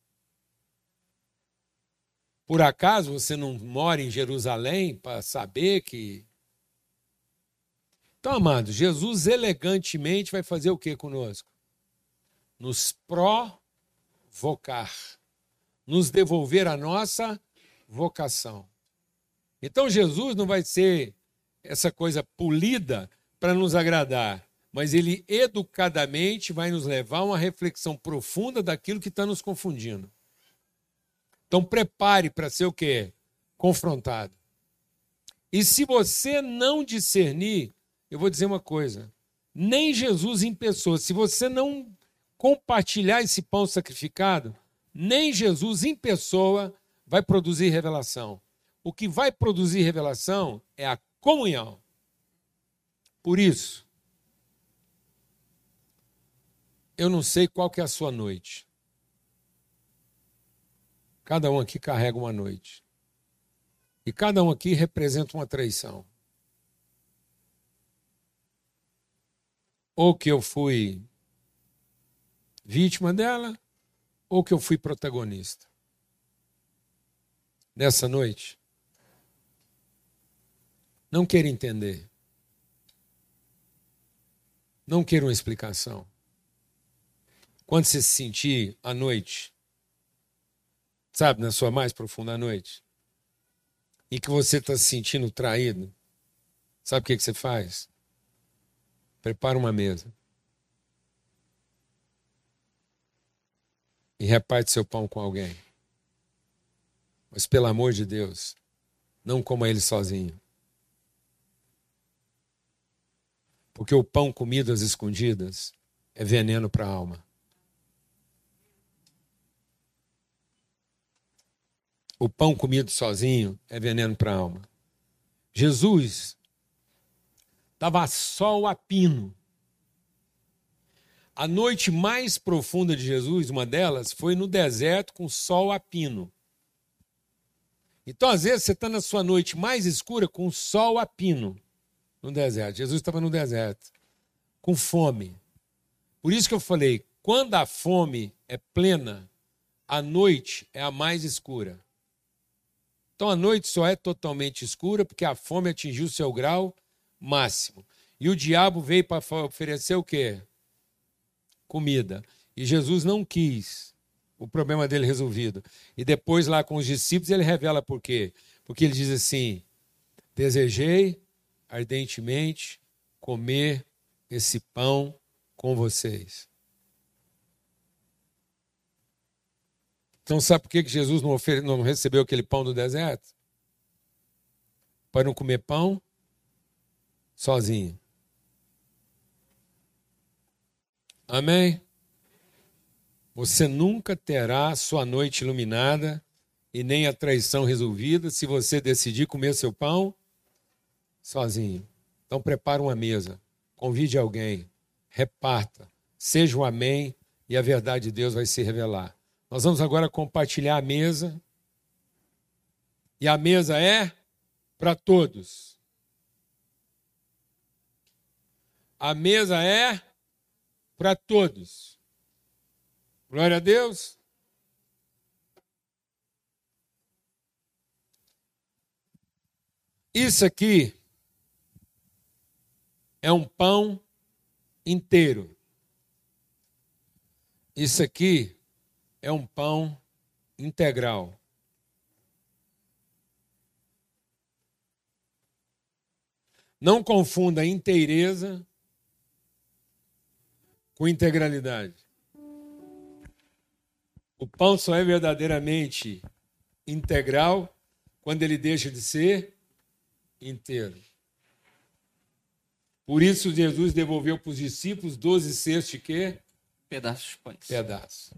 Por acaso você não mora em Jerusalém para saber que... Então, amados, Jesus elegantemente vai fazer o que conosco? Nos provocar, nos devolver a nossa vocação. Então, Jesus não vai ser essa coisa polida para nos agradar, mas ele educadamente vai nos levar a uma reflexão profunda daquilo que está nos confundindo. Então prepare para ser o quê? Confrontado. E se você não discernir, eu vou dizer uma coisa, nem Jesus em pessoa, se você não compartilhar esse pão sacrificado, nem Jesus em pessoa vai produzir revelação. O que vai produzir revelação é a comunhão. Por isso, eu não sei qual que é a sua noite. Cada um aqui carrega uma noite. E cada um aqui representa uma traição. Ou que eu fui vítima dela, ou que eu fui protagonista. Nessa noite, não quero entender. Não quero uma explicação. Quando você se sentir à noite, sabe, na sua mais profunda noite, e que você está se sentindo traído, sabe o que você faz? Prepara uma mesa. E reparte seu pão com alguém. Mas, pelo amor de Deus, não coma ele sozinho. Porque o pão comido às escondidas é veneno para a alma. O pão comido sozinho é veneno para a alma. Jesus estava sol a pino. A noite mais profunda de Jesus, uma delas, foi no deserto com sol a pino. Então, às vezes, você está na sua noite mais escura com sol a pino no deserto. Jesus estava no deserto, com fome. Por isso que eu falei, quando a fome é plena, a noite é a mais escura. Então, a noite só é totalmente escura porque a fome atingiu seu grau máximo. E o diabo veio para oferecer o quê? Comida. E Jesus não quis o problema dele resolvido. E depois, lá com os discípulos, ele revela por quê. Porque ele diz assim, desejei ardentemente comer esse pão com vocês. Então, sabe por que Jesus não recebeu aquele pão do deserto? Para não comer pão sozinho. Amém? Você nunca terá sua noite iluminada e nem a traição resolvida se você decidir comer seu pão sozinho. Então, prepare uma mesa, convide alguém, reparta, seja um amém e a verdade de Deus vai se revelar. Nós vamos agora compartilhar a mesa. E a mesa é para todos. A mesa é para todos. Glória a Deus. Isso aqui é um pão inteiro. Isso aqui é um pão integral. Não confunda inteireza com integralidade. O pão só é verdadeiramente integral quando ele deixa de ser inteiro. Por isso Jesus devolveu para os discípulos 12 cestos de quê? Pedaços de pães. Pedaços.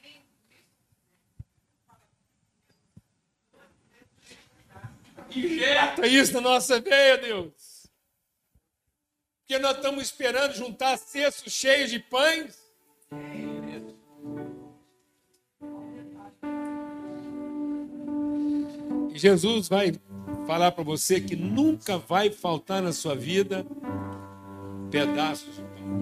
Injeta isso na nossa veia, Deus. Porque nós estamos esperando juntar cestos cheios de pães. E Jesus vai falar para você que nunca vai faltar na sua vida pedaços de pão.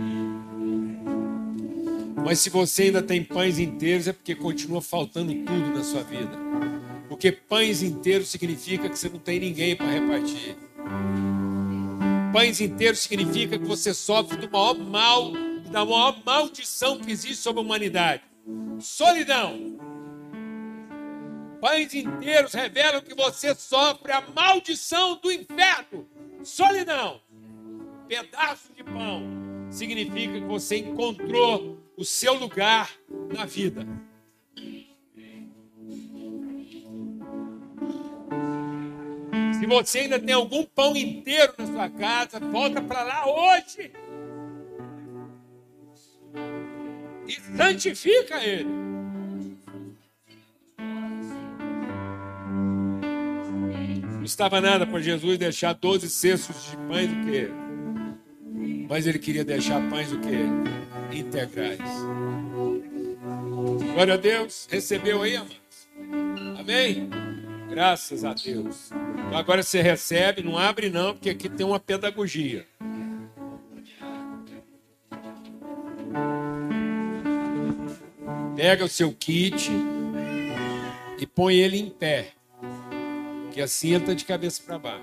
Mas se você ainda tem pães inteiros, é porque continua faltando tudo na sua vida. Porque pães inteiros significa que você não tem ninguém para repartir. Pães inteiros significa que você sofre do maior mal, da maior maldição que existe sobre a humanidade. Solidão. Pães inteiros revelam que você sofre a maldição do inferno. Solidão. Pedaço de pão significa que você encontrou o seu lugar na vida. Se você ainda tem algum pão inteiro na sua casa, volta para lá hoje e santifica ele. Não estava nada para Jesus deixar 12 cestos de pães o quê? Mas ele queria deixar pães o quê? Integrais. Glória a Deus. Recebeu aí, amados? Amém? Graças a Deus. Então agora você recebe, não abre não, porque aqui tem uma pedagogia. Pega o seu kit e põe ele em pé. Que a cinta de cabeça para baixo.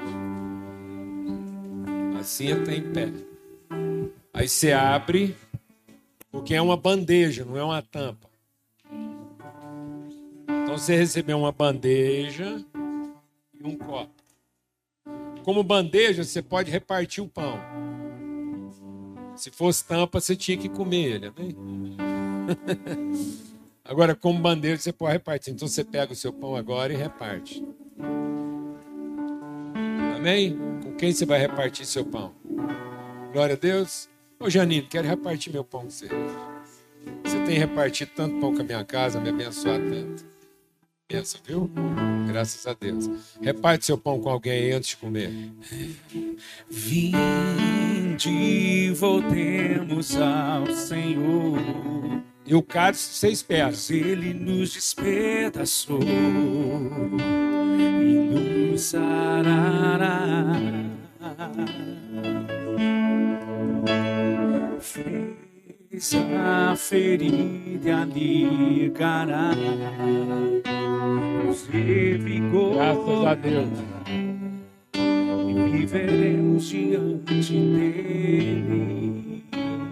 A cinta em pé. Aí você abre, porque é uma bandeja, não é uma tampa. Então você recebeu uma bandeja e um copo. Como bandeja, você pode repartir o pão. Se fosse tampa, você tinha que comer ele, amém? Agora, como bandeja, você pode repartir. Então você pega o seu pão agora e reparte. Amém? Com quem você vai repartir seu pão? Glória a Deus. Ô Janine, quero repartir meu pão com você. Você tem repartido tanto pão com a minha casa, me abençoar tanto. Pensa, viu? Graças a Deus. Reparte seu pão com alguém aí antes de comer. Vinde, voltemos ao Senhor. E o cálice você espera. Ele nos despedaçou e nos sarará. Fez a ferida aligará. Nos revigou. Graças a Deus. E viveremos diante dele.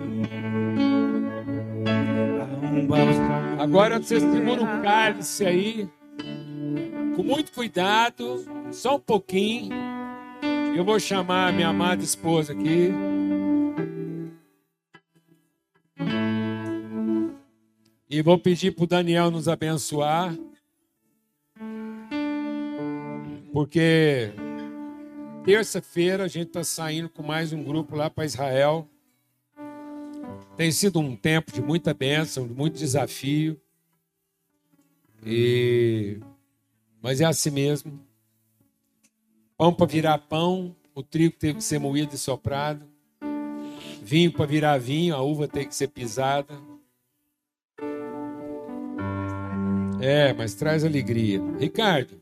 Agora você segura o cálice aí, com muito cuidado, só um pouquinho. Eu vou chamar a minha amada esposa aqui. E vou pedir para o Daniel nos abençoar. Porque terça-feira a gente está saindo com mais um grupo lá para Israel. Tem sido um tempo de muita bênção, de muito desafio. Mas é assim mesmo. Pão para virar pão, o trigo teve que ser moído e soprado. Vinho para virar vinho, a uva tem que ser pisada. Mas traz alegria. Ricardo,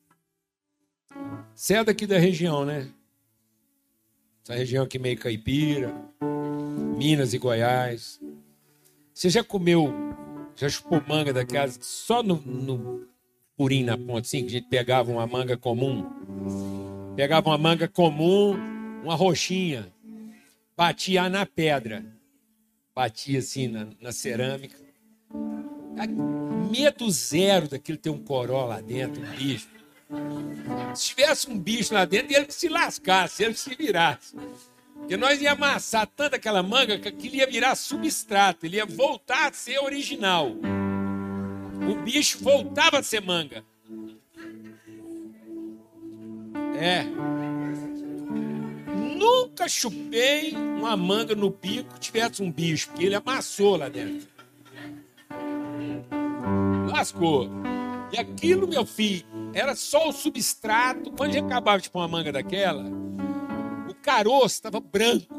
você é daqui da região, né? Essa região aqui meio caipira, Minas e Goiás. Você já chupou manga daquelas só no furinho na ponta, assim, que a gente pegava uma manga comum? Pegava uma manga comum, uma roxinha, batia na pedra, batia assim na cerâmica. Medo zero daquilo ter um coró lá dentro, um bicho. Se tivesse um bicho lá dentro, ele se lascasse, ele se virasse. Porque nós ia amassar tanto aquela manga que aquilo ia virar substrato, ele ia voltar a ser original. O bicho voltava a ser manga. Nunca chupei uma manga no pico que tivesse um bicho, porque ele amassou lá dentro. Lascou. E aquilo, meu filho, era só o substrato. Quando a gente acabava de pôr uma manga daquela, o caroço estava branco.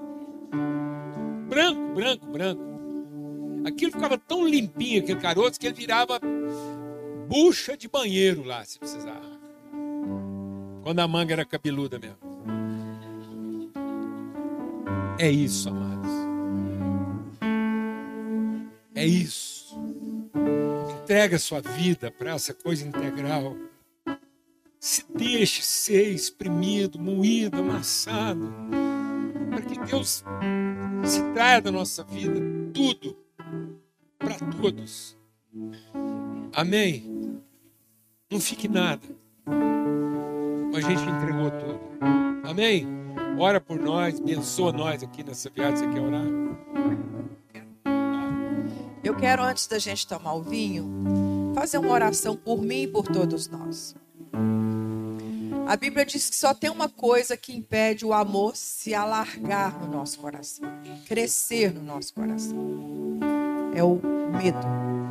Branco. Aquilo ficava tão limpinho, aquele caroço, que ele virava bucha de banheiro lá, se precisar. Quando a manga era cabeluda mesmo. É isso, amados. É isso. Entrega a sua vida para essa coisa integral. Se deixe ser exprimido, moído, amassado, para que Deus se traia da nossa vida tudo para todos. Amém? Não fique nada. A gente entregou tudo. Amém? Ora por nós, abençoa nós aqui nessa viagem. Você quer orar? Eu quero, antes da gente tomar o vinho, fazer uma oração por mim e por todos nós. A Bíblia diz que só tem uma coisa que impede o amor se alargar no nosso coração, crescer no nosso coração. É o medo.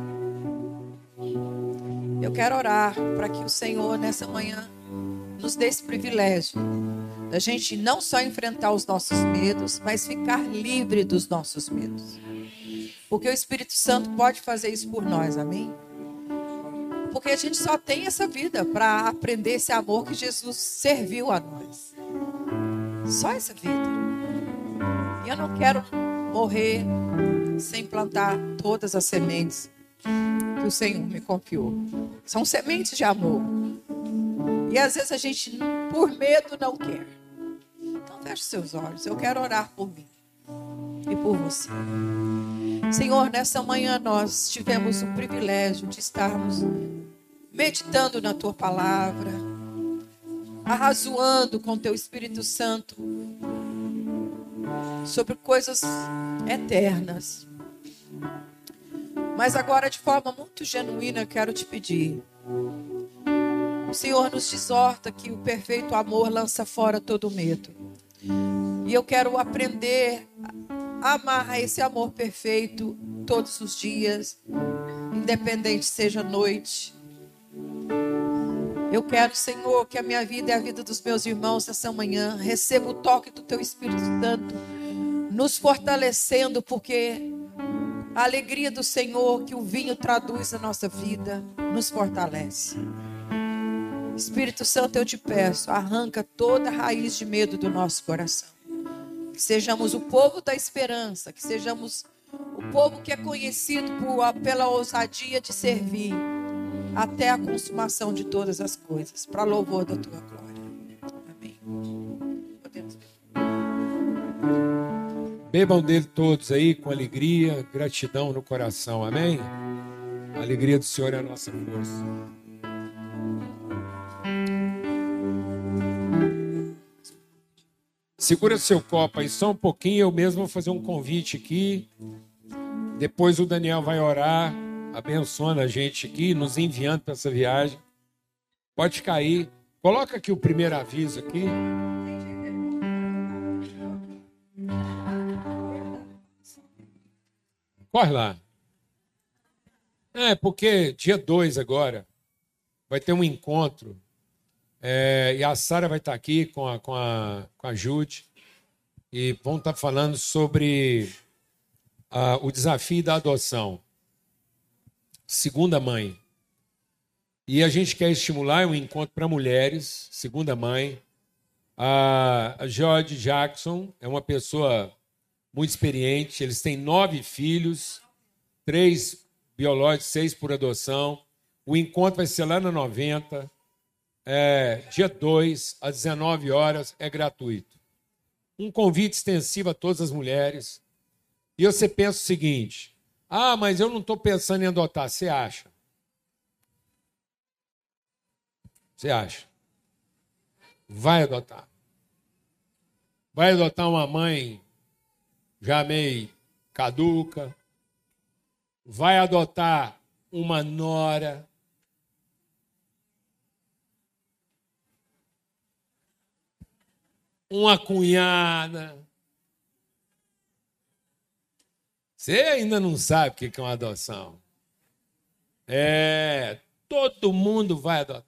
Eu quero orar para que o Senhor, nessa manhã, nos dê esse privilégio da gente não só enfrentar os nossos medos, mas ficar livre dos nossos medos. Porque o Espírito Santo pode fazer isso por nós, amém? Porque a gente só tem essa vida para aprender esse amor que Jesus serviu a nós. Só essa vida. E eu não quero morrer sem plantar todas as sementes que o Senhor me confiou. São sementes de amor. E às vezes a gente, por medo, não quer. Então feche seus olhos. Eu quero orar por mim e por você. Senhor, nessa manhã nós tivemos o privilégio de estarmos meditando na Tua palavra, arrazoando com Teu Espírito Santo sobre coisas eternas. Mas agora, de forma muito genuína, eu quero te pedir. O Senhor nos exorta que o perfeito amor lança fora todo medo. E eu quero aprender a amar esse amor perfeito todos os dias, independente seja noite. Eu quero, Senhor, que a minha vida e a vida dos meus irmãos essa manhã receba o toque do Teu Espírito Santo, nos fortalecendo, porque a alegria do Senhor que o vinho traduz na nossa vida nos fortalece. Espírito Santo, eu te peço, arranca toda a raiz de medo do nosso coração. Que sejamos o povo da esperança, que sejamos o povo que é conhecido pela ousadia de servir até a consumação de todas as coisas, para louvor da Tua glória. Amém. Podemos ver. Bebam dele todos aí com alegria, gratidão no coração. Amém? A alegria do Senhor é a nossa força. Segura seu copo aí só um pouquinho, eu mesmo vou fazer um convite aqui. Depois o Daniel vai orar, abençoando a gente aqui, nos enviando para essa viagem. Pode cair. Coloca aqui o primeiro aviso aqui. Corre lá. Porque dia 2 agora vai ter um encontro. E a Sara vai estar aqui com a Jude. E vão estar falando sobre o desafio da adoção. Segunda mãe. E a gente quer estimular um encontro para mulheres, segunda mãe. A George Jackson é uma pessoa muito experiente. Eles têm 9 filhos, 3 biológicos, 6 por adoção. O encontro vai ser lá na 90. Dia 2, às 19 horas, é gratuito. Um convite extensivo a todas as mulheres. E você pensa o seguinte: mas eu não estou pensando em adotar. Você acha? Você acha? Vai adotar. Vai adotar uma mãe já meio caduca. Vai adotar uma nora. Uma cunhada. Você ainda não sabe o que é uma adoção. Todo mundo vai adotar.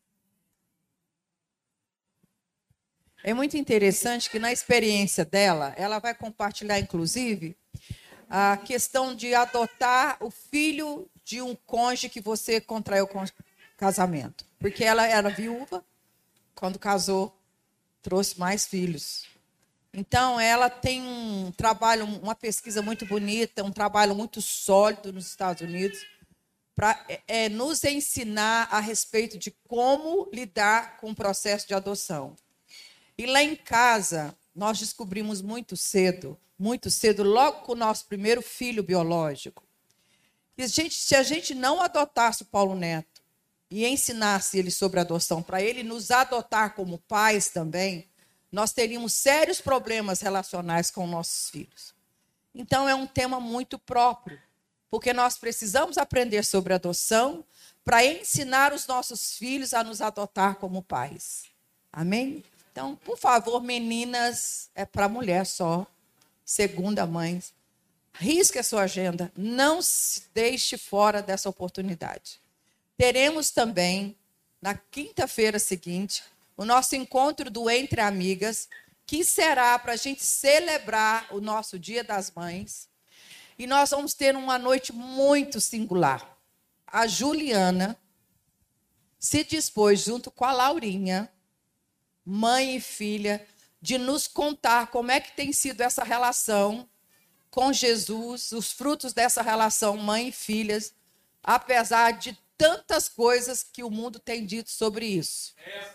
É muito interessante que na experiência dela, ela vai compartilhar, inclusive, a questão de adotar o filho de um cônjuge que você contraiu com casamento. Porque ela era viúva, quando casou, trouxe mais filhos. Então, ela tem um trabalho, uma pesquisa muito bonita, um trabalho muito sólido nos Estados Unidos, para nos ensinar a respeito de como lidar com o processo de adoção. E lá em casa, nós descobrimos muito cedo, logo com o nosso primeiro filho biológico, que se a gente não adotasse o Paulo Neto, e ensinasse ele sobre adoção, para ele nos adotar como pais também, nós teríamos sérios problemas relacionais com nossos filhos. Então, é um tema muito próprio, porque nós precisamos aprender sobre adoção para ensinar os nossos filhos a nos adotar como pais. Amém? Então, por favor, meninas, é para mulher só, segunda mãe, risque a sua agenda, não se deixe fora dessa oportunidade. Teremos também, na quinta-feira seguinte, o nosso encontro do Entre Amigas, que será para a gente celebrar o nosso Dia das Mães. E nós vamos ter uma noite muito singular. A Juliana se dispôs, junto com a Laurinha, mãe e filha, de nos contar como é que tem sido essa relação com Jesus, os frutos dessa relação mãe e filhas, apesar de tantas coisas que o mundo tem dito sobre isso.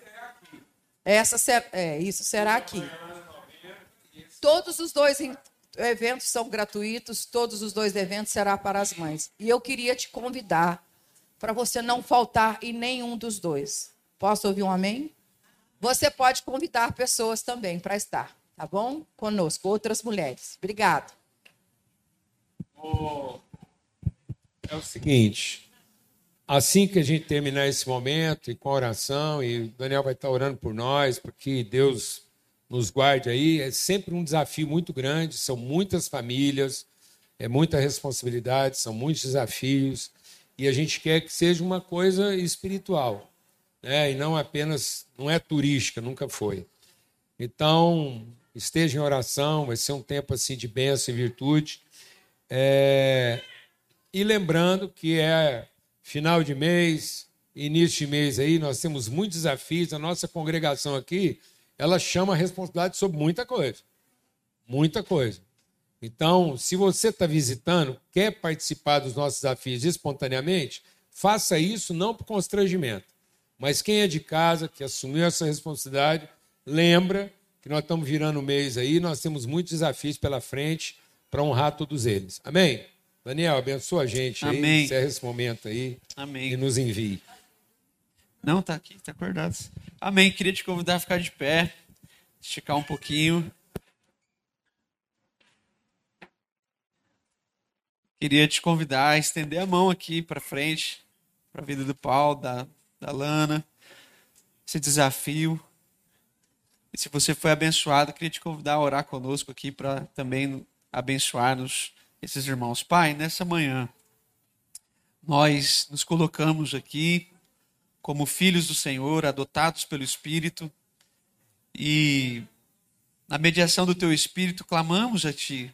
Isso será aqui. Todos os dois eventos são gratuitos, todos os dois eventos será para as mães. E eu queria te convidar para você não faltar em nenhum dos dois. Posso ouvir um amém? Você pode convidar pessoas também para estar, tá bom? Conosco, outras mulheres. Obrigado. É o seguinte, assim que a gente terminar esse momento, e com a oração, e o Daniel vai estar orando por nós, para que Deus nos guarde aí, é sempre um desafio muito grande, são muitas famílias, é muita responsabilidade, são muitos desafios, e a gente quer que seja uma coisa espiritual, né? E não apenas, não é turística, nunca foi. Então, esteja em oração, vai ser um tempo assim de bênção e virtude. E lembrando que é final de mês, início de mês aí, nós temos muitos desafios. A nossa congregação aqui, ela chama a responsabilidade sobre muita coisa. Muita coisa. Então, se você está visitando, quer participar dos nossos desafios espontaneamente, faça isso não por constrangimento. Mas quem é de casa, que assumiu essa responsabilidade, lembra que nós estamos virando o mês aí, nós temos muitos desafios pela frente para honrar todos eles. Amém? Daniel, abençoa a gente aí, Amém. encerra esse momento aí. Amém. E nos envie. Não, tá aqui, tá acordado. Amém. Queria te convidar a ficar de pé, esticar um pouquinho. Queria te convidar a estender a mão aqui para frente, para a vida do Paulo, da Lana, esse desafio. E se você foi abençoado, queria te convidar a orar conosco aqui para também abençoar-nos, esses irmãos. Pai, nessa manhã, nós nos colocamos aqui como filhos do Senhor, adotados pelo Espírito, e na mediação do Teu Espírito clamamos a Ti,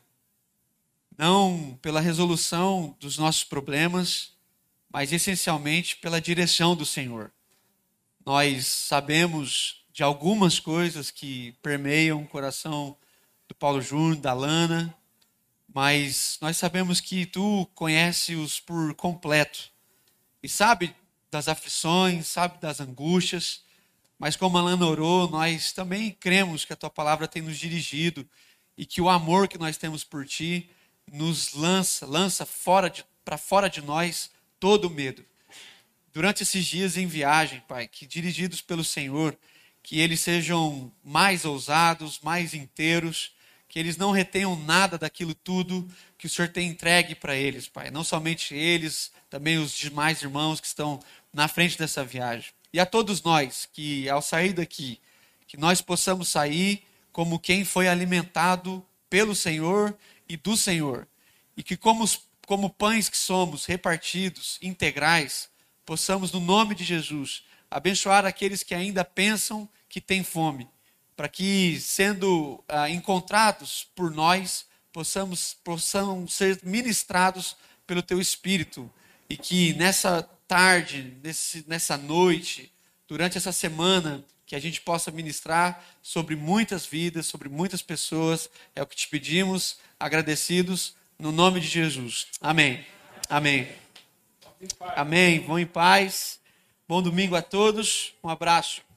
não pela resolução dos nossos problemas, mas essencialmente pela direção do Senhor. Nós sabemos de algumas coisas que permeiam o coração do Paulo Júnior, da Lana, mas nós sabemos que Tu conheces-os por completo e sabe das aflições, sabe das angústias, mas como a Lana orou, nós também cremos que a Tua palavra tem nos dirigido e que o amor que nós temos por Ti nos lança para fora de nós todo o medo. Durante esses dias em viagem, Pai, que dirigidos pelo Senhor, que eles sejam mais ousados, mais inteiros, que eles não retenham nada daquilo tudo que o Senhor tem entregue para eles, Pai. Não somente eles, também os demais irmãos que estão na frente dessa viagem. E a todos nós, que ao sair daqui, que nós possamos sair como quem foi alimentado pelo Senhor e do Senhor. E que como pães que somos, repartidos, integrais, possamos, no nome de Jesus, abençoar aqueles que ainda pensam que têm fome, para que, sendo encontrados por nós, possam ser ministrados pelo Teu Espírito, e que nessa tarde, nessa noite, durante essa semana, que a gente possa ministrar sobre muitas vidas, sobre muitas pessoas. É o que te pedimos, agradecidos, no nome de Jesus. Amém. Amém. Amém. Vão em paz. Bom domingo a todos. Um abraço.